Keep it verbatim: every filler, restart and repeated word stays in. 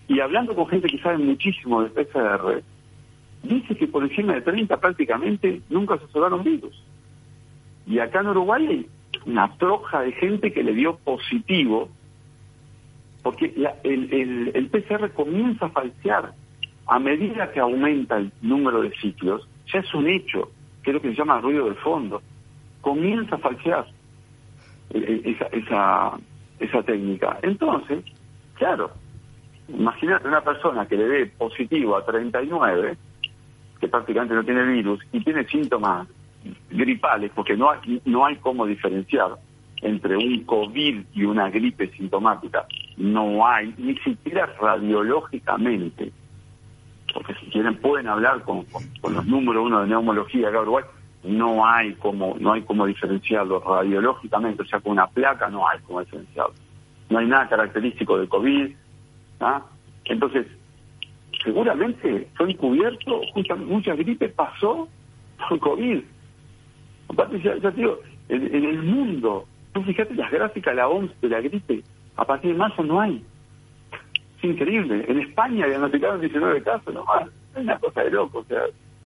y hablando con gente que sabe muchísimo de P C R, dice que por encima de treinta prácticamente nunca se observaron virus. Y acá en Uruguay hay una troja de gente que le dio positivo, porque la, el, el, el P C R comienza a falsear a medida que aumenta el número de ciclos. Ya es un hecho, que es lo que se llama ruido de fondo. Comienza a falsear esa, esa, esa técnica. Entonces, claro, imagínate una persona que le dé positivo a treinta y nueve, que prácticamente no tiene virus, y tiene síntomas gripales, porque no hay, no hay cómo diferenciar entre un COVID y una gripe sintomática. No hay, ni siquiera radiológicamente, porque si quieren pueden hablar con, con, con los números uno de neumología acá en Uruguay, no hay como, no hay cómo diferenciarlo radiológicamente, o sea, con una placa no hay cómo diferenciarlo. No hay nada característico de COVID, ¿ah? Entonces, seguramente fue encubierto, justamente mucha gripe pasó por COVID. Aparte, ya, ya te digo, en, en el mundo, tú fíjate las gráficas de la O M S de la gripe, a partir de marzo no hay. Es increíble. En España diagnosticaron diecinueve casos, no más. Es una cosa de loco, o sea,